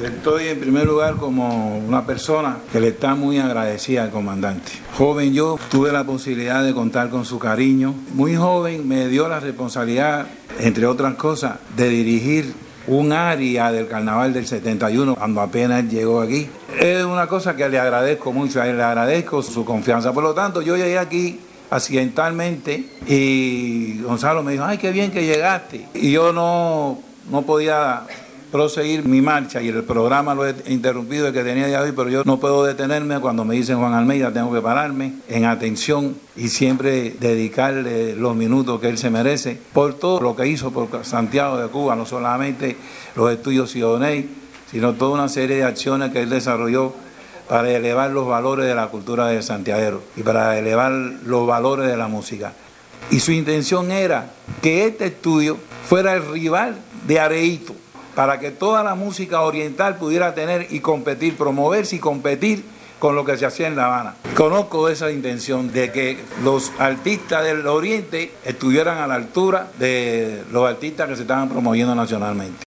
Estoy en primer lugar como una persona que le está muy agradecida al comandante. Joven yo, tuve la posibilidad de contar con su cariño. Muy joven me dio la responsabilidad, entre otras cosas, de dirigir un área del carnaval del 71 cuando apenas llegó aquí. Es una cosa que le agradezco mucho a él, le agradezco su confianza. Por lo tanto, yo llegué aquí accidentalmente y Gonzalo me dijo, ay, qué bien que llegaste. Y yo no podía proseguir mi marcha y el programa lo he interrumpido el que tenía ya hoy, pero yo no puedo detenerme cuando me dicen Juan Almeida, tengo que pararme en atención y siempre dedicarle los minutos que él se merece por todo lo que hizo por Santiago de Cuba, no solamente los estudios Sidoney, sino toda una serie de acciones que él desarrolló para elevar los valores de la cultura de Santiago y para elevar los valores de la música. Y su intención era que este estudio fuera el rival de Areito, para que toda la música oriental pudiera tener y competir, promoverse y competir con lo que se hacía en La Habana. Conozco esa intención de que los artistas del Oriente estuvieran a la altura de los artistas que se estaban promoviendo nacionalmente.